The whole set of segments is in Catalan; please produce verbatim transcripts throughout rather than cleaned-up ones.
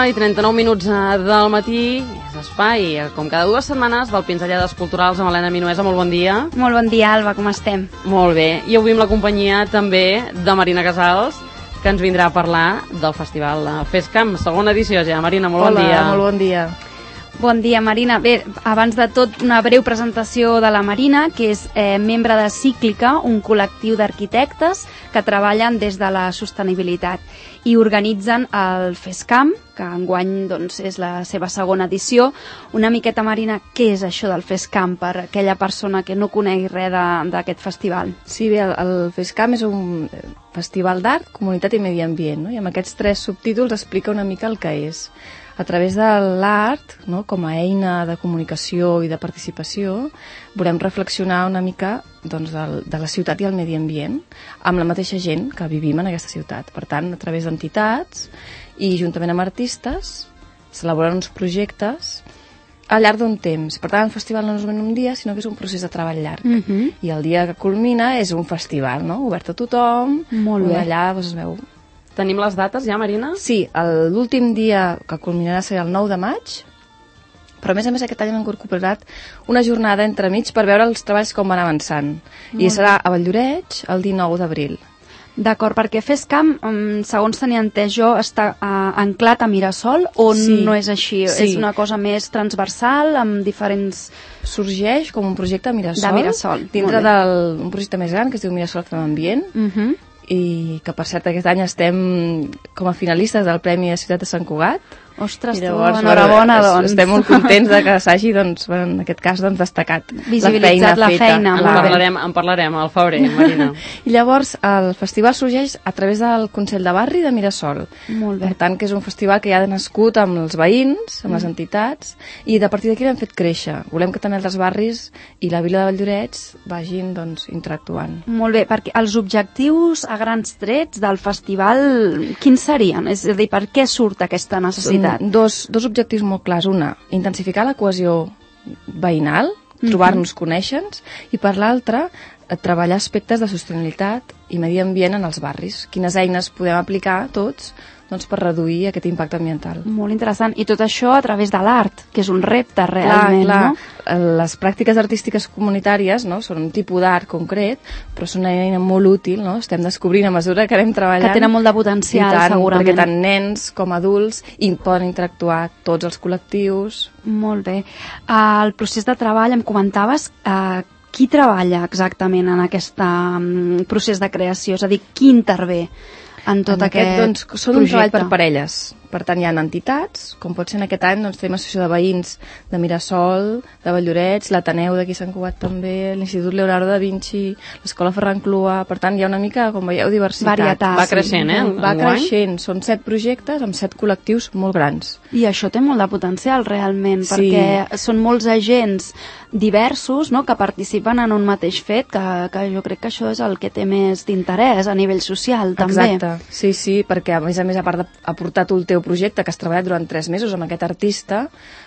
una i trenta-nou minuts del matí, és espai, com cada dues setmanes, del Pinzellades Culturals amb Helena Minuesa. Molt bon dia. Molt bon dia, Alba, com estem? Molt bé, i avui amb la companyia també de Marina Casals, que ens vindrà a parlar del festival FESCAM, segona edició ja. Marina, molt Hola, bon dia. Hola, molt bon dia. Bon dia, Marina. Bé, abans de tot, una breu presentació de la Marina, que és eh, membre de Cíclica, un col·lectiu d'arquitectes que treballen des de la sostenibilitat i organitzen el FESCAM, que enguany doncs, és la seva segona edició. Una miqueta, Marina, què és això del FESCAM per aquella persona que no conegui res d'aquest festival? Sí, bé, el, el FESCAM és un festival d'art, comunitat i medi ambient, no? I amb aquests tres subtítols explica una mica el que és. A través de l'art, no, com a eina de comunicació i de participació, volem reflexionar una mica doncs, de, de la ciutat i el medi ambient amb la mateixa gent que vivim en aquesta ciutat. Per tant, a través d'entitats i juntament amb artistes s'elaboren uns projectes al llarg d'un temps. Per tant, el festival no és un dia, sinó que és un procés de treball llarg. Uh-huh. I el dia que culmina és un festival, no? Obert a tothom. Molt bé. Allà doncs, es veu... Tenim les dates ja, Marina? Sí, l'últim dia que culminarà serà el nou de maig, però a més a més aquest any hem incorporat una jornada entremig per veure els treballs com van avançant. Molt I serà a Valldoreix el dinou d'abril. D'acord, perquè FESCAM, segons tenia entès jo, està uh, anclat a Mirasol o sí. no és així? Sí. És una cosa més transversal, amb diferents... Sorgeix com un projecte a Mirasol, de Mirasol. dintre d'un projecte més gran que es diu Mirasol Acte Ambient, uh-huh. i que per cert aquest any estem com a finalistes del Premi de Ciutat de Sant Cugat. Ostres, I llavors, tu, enhorabona, bueno, doncs. Estem molt contents de que s'hagi, doncs, en aquest cas, doncs, destacat visibilitzat la feina. La feina en, parlarem, en parlarem al febrer, Marina. I llavors el festival sorgeix a través del Consell de Barri de Mirasol. Molt bé. Per tant, que és un festival que ja ha nascut amb els veïns, amb mm. les entitats, i de partir d'aquí l'hem fet créixer. Volem que també els barris i la vila de Valldoreix vagin, doncs, interactuant. Molt bé, perquè els objectius a grans trets del festival, quins serien? És a dir, per què surt aquesta necessitat? Dos, dos objectius molt clars. Una, intensificar la cohesió veïnal, trobar-nos, mm-hmm. conèixer-nos, i per l'altra, treballar aspectes de sostenibilitat i medi ambient en els barris. Quines eines podem aplicar tots doncs, per reduir aquest impacte ambiental. Molt interessant. I tot això a través de l'art, que és un repte realment, clar, clar. no? Les pràctiques artístiques comunitàries, no? Són un tipus d'art concret, però són una eina molt útil, no? Estem descobrint a mesura que anem treballant. Que tenen molt de potencial, tant, segurament. Perquè tant nens com adults i poden interactuar tots els col·lectius. Molt bé. El procés de treball, em comentaves, eh, qui treballa exactament en aquest um, procés de creació? És a dir, qui intervé en tot en aquest, aquest doncs, són projecte? un treball per parelles. Per tant, hi ha entitats, com pot ser en aquest any, doncs tenim l'associació de veïns de Mirasol, de Valldoreix, l'Ateneu d'aquí Sant Cugat també, l'Institut Leonardo da Vinci, l'Escola Ferran Clua. Per tant, hi ha una mica, com veieu, diversitat. Varietat. Va creixent, eh? Va creixent. Són set projectes amb set col·lectius molt grans. I això té molt de potencial, realment, Sí. perquè són molts agents diversos, no?, que participen en un mateix fet, que, que jo crec que això és el que té més d'interès a nivell social, també. Exacte, sí, sí, perquè a més a més, a part d'aportar tu el teu projecte que has treballat durant tres mesos amb aquest artista,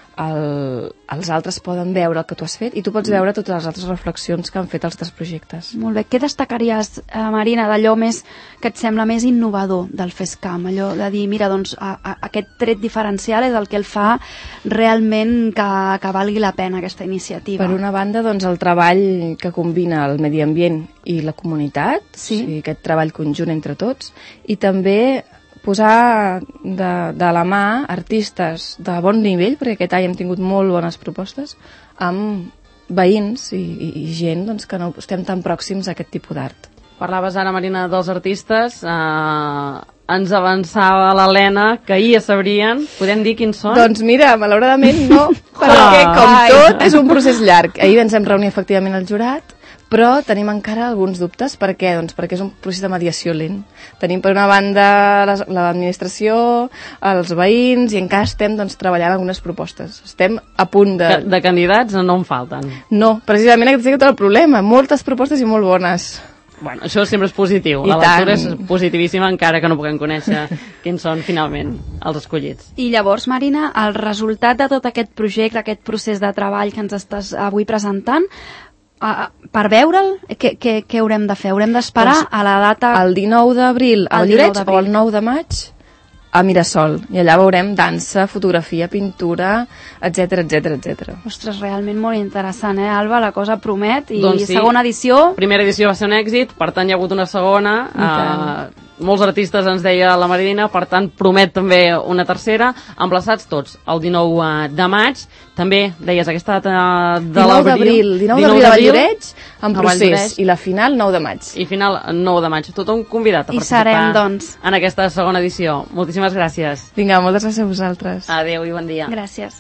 el, els altres poden veure el que tu has fet i tu pots veure totes les altres reflexions que han fet els altres projectes. Molt bé. Què destacaries, eh, Marina, d'allò més que et sembla més innovador del FESCAM? Allò de dir, mira, doncs, a, a, aquest tret diferencial és el que el fa realment que, que valgui la pena aquesta iniciativa. Per una banda, doncs, el treball que combina el medi ambient i la comunitat, sí. O sigui, aquest treball conjunt entre tots, i també posar de, de la mà artistes de bon nivell, perquè aquest any hem tingut molt bones propostes, amb veïns i, i, i gent doncs, que no estem tan pròxims a aquest tipus d'art. Parlaves ara, Marina, dels artistes. Eh, ens avançava l'Helena, que ahir ja sabrien. Podem dir quins són? Doncs mira, malauradament no, perquè com tot és un procés llarg. Ahir ens vam reunir efectivament el jurat, però tenim encara alguns dubtes. Per què? Doncs perquè és un procés de mediació lent. Tenim per una banda l'administració, els veïns, i encara estem doncs, treballant algunes propostes. Estem a punt de... De, de candidats no en falten. No, precisament aquest és el problema. Moltes propostes i molt bones. Bueno, això sempre és positiu. I la lectura tant. és positivíssima, encara que no puguem conèixer quins són finalment els escollits. I llavors, Marina, el resultat de tot aquest projecte, aquest procés de treball que ens estàs avui presentant, Uh, per veure'l, què, què, què haurem de fer? Haurem d'esperar doncs, a la data... El dinou d'abril a Valldoreix o el nou de maig a Mirasol, i allà veurem dansa, fotografia, pintura, etcètera, etcètera, etcètera. Ostres, realment molt interessant, eh, Alba? La cosa promet. I doncs sí. Segona edició... Primera edició va ser un èxit, per tant hi ha hagut una segona. Eh, molts artistes ens deia la Marina, per tant promet també una tercera. Emplaçats tots el dinou de maig. També, deies, aquesta data de l'abril. dinou d'abril a Valldoreix, en procés, i la final nou de maig. I final nou de maig. Tothom convidat a I participar serem, doncs. en aquesta segona edició. Moltíssimes gràcies. Vinga, moltes gràcies a vosaltres. Adéu i bon dia. Gràcies.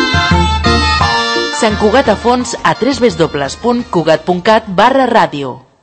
Sant Cugat a fons a w w w punt cugat punt cat barra ràdio.